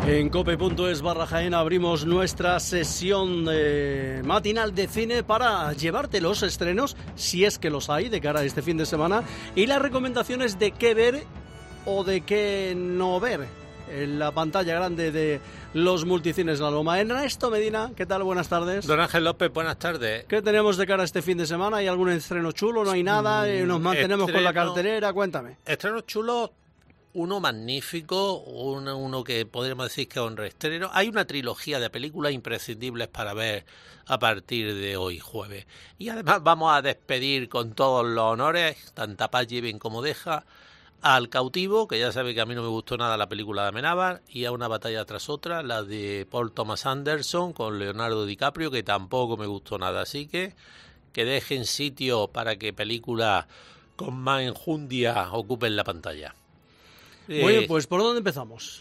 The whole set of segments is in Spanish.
En cope.es/Jaén abrimos nuestra sesión matinal de cine para llevarte los estrenos, si es que los hay, de cara a este fin de semana, y las recomendaciones de qué ver o de qué no ver en la pantalla grande de los multicines La Loma. Ernesto Medina, ¿qué tal? Buenas tardes. Don Ángel López, buenas tardes. ¿Qué tenemos de cara a este fin de semana? ¿Hay algún estreno chulo? ¿No hay nada? ¿Nos mantenemos con la cartelera? Cuéntame. Estrenos chulos. Uno magnífico, uno que podríamos decir que es un reestreno. Hay una trilogía de películas imprescindibles para ver a partir de hoy, jueves. Y además vamos a despedir con todos los honores, tanta paz lleven como deja, al Cautivo, que ya sabe que a mí no me gustó nada la película de Amenábar, y a Una batalla tras otra, la de Paul Thomas Anderson con Leonardo DiCaprio, que tampoco me gustó nada. Así que dejen sitio para que películas con más enjundia ocupen la pantalla. Bueno, pues ¿por dónde empezamos?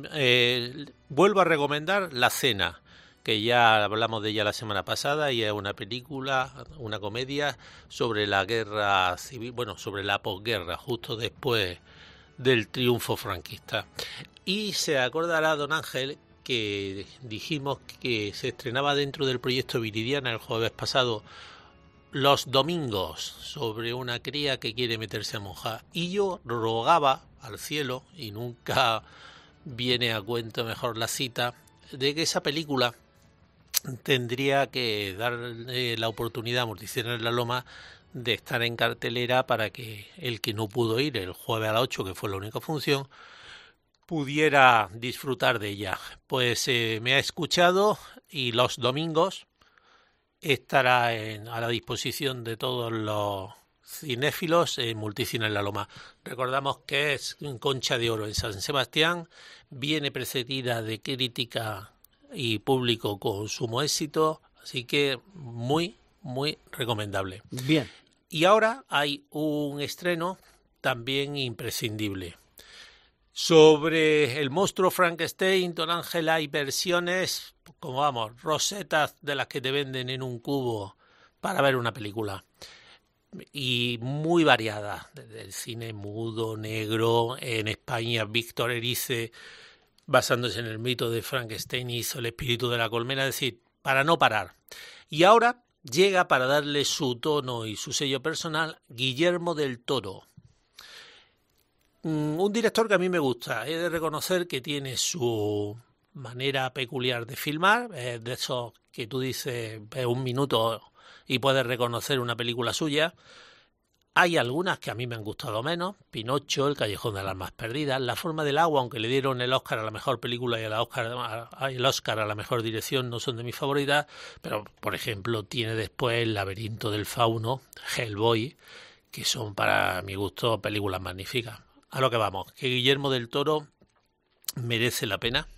Vuelvo a recomendar La Cena, que ya hablamos de ella la semana pasada, y es una película, una comedia sobre la guerra civil, bueno, sobre la posguerra, justo después del triunfo franquista. Y se acordará, don Ángel, que dijimos que se estrenaba dentro del proyecto Viridiana el jueves pasado, Los domingos, sobre una cría que quiere meterse a monja. Y yo rogaba al cielo, y nunca viene a cuento mejor la cita, de que esa película tendría que dar la oportunidad a Multicines La Loma de estar en cartelera para que el que no pudo ir el jueves a las 8, que fue la única función, pudiera disfrutar de ella. Pues me ha escuchado, y Los domingos estará a la disposición de todos los cinéfilos en Multicines La Loma. Recordamos que es Concha de Oro en San Sebastián, viene precedida de crítica y público con sumo éxito, así que muy, muy recomendable. Bien. Y ahora hay un estreno también imprescindible. Sobre el monstruo Frankenstein, don Ángel, hay versiones, como vamos, rosetas de las que te venden en un cubo para ver una película. Y muy variada, desde el cine mudo, negro. En España, Víctor Erice, basándose en el mito de Frankenstein, hizo El espíritu de la colmena, es decir, para no parar. Y ahora llega, para darle su tono y su sello personal, Guillermo del Toro. Un director que a mí me gusta. He de reconocer que tiene su manera peculiar de filmar, de esos que tú dices un minuto y puedes reconocer una película suya. Hay algunas que a mí me han gustado menos: Pinocho, El callejón de las almas perdidas, La forma del agua, aunque le dieron el Oscar a la mejor película y el Oscar a la mejor dirección, no son de mis favoritas, pero por ejemplo tiene después El laberinto del fauno, Hellboy, que son para mi gusto películas magníficas. A lo que vamos, que Guillermo del Toro merece la pena.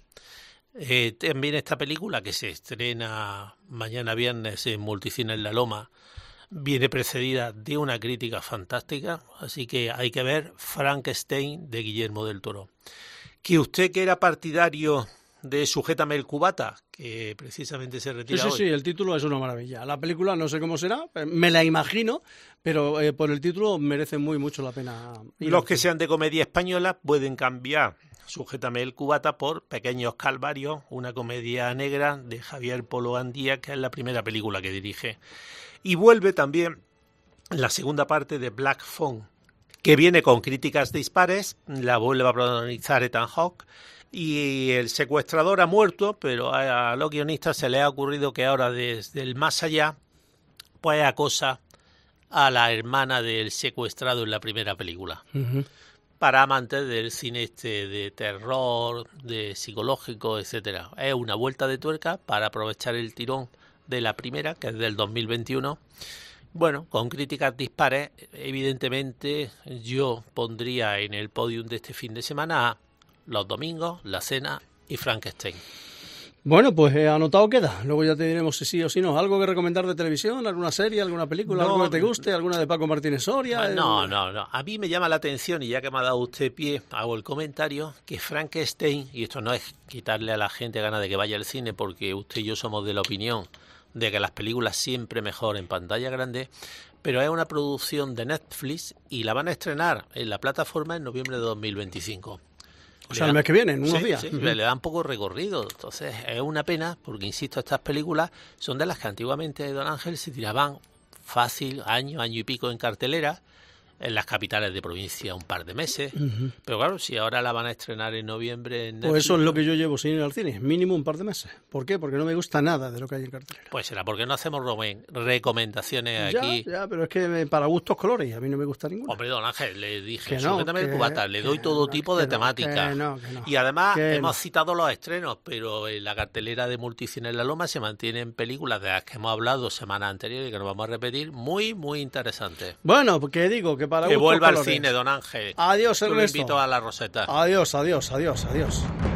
También esta película, que se estrena mañana viernes en Multicines La Loma, viene precedida de una crítica fantástica, así que hay que ver Frankenstein de Guillermo del Toro. Que usted, que era partidario de Sujétame el cubata, que precisamente se retira hoy. Sí, el título es una maravilla. La película no sé cómo será, me la imagino, pero por el título merece mucho la pena. Los que sean de comedia española pueden cambiar Sujétame el cubata por Pequeños calvarios, una comedia negra de Javier Polo Gandía, que es la primera película que dirige. Y vuelve también la segunda parte de Black Phone, que viene con críticas dispares, la vuelve a protagonizar Ethan Hawke, y el secuestrador ha muerto, pero a los guionistas se les ha ocurrido que ahora, desde el más allá, pues acosa a la hermana del secuestrado en la primera película. Uh-huh. Para amantes del cine de terror, de psicológico, etcétera. Es una vuelta de tuerca para aprovechar el tirón de la primera, que es del 2021. Bueno, con críticas dispares, evidentemente yo pondría en el podium de este fin de semana a Los domingos, La Cena y Frankenstein. Bueno, pues anotado queda. Luego ya te diremos si sí o si no. ¿Algo que recomendar de televisión? ¿Alguna serie? ¿Alguna película? No, ¿Algo que te guste? ¿Alguna de Paco Martínez Soria? No. A mí me llama la atención, y ya que me ha dado usted pie, hago el comentario, que Frankenstein, y esto no es quitarle a la gente ganas de que vaya al cine, porque usted y yo somos de la opinión de que las películas siempre mejor en pantalla grande, pero es una producción de Netflix y la van a estrenar en la plataforma en noviembre de 2025. O sea, el mes que viene, en unos días. Sí, le dan poco recorrido. Entonces, es una pena, porque, insisto, estas películas son de las que antiguamente, don Ángel, se tiraban fácil, año y pico en cartelera, en las capitales de provincia un par de meses. Pero claro, si ahora la van a estrenar en noviembre en Netflix, pues eso es lo que yo llevo sin ir al cine, mínimo un par de meses. ¿Por qué? Porque no me gusta nada de lo que hay en cartelera. pues será porque no hacemos recomendaciones aquí. Ya, pero es que para gustos colores, a mí no me gusta ninguna. Hombre, don Ángel, le dije, Que no, sujétame el cubata, le doy todo tipo de temáticas. Que no. Y además Que hemos no. citado los estrenos, pero en la cartelera de Multicine en la Loma se mantienen películas de las que hemos hablado semanas anteriores y que nos vamos a repetir, muy, muy interesantes. Bueno, porque digo que para Que gustos vuelva al colores. cine, don Ángel. Adiós, Yo lo Ernesto. invito a la Roseta. Adiós.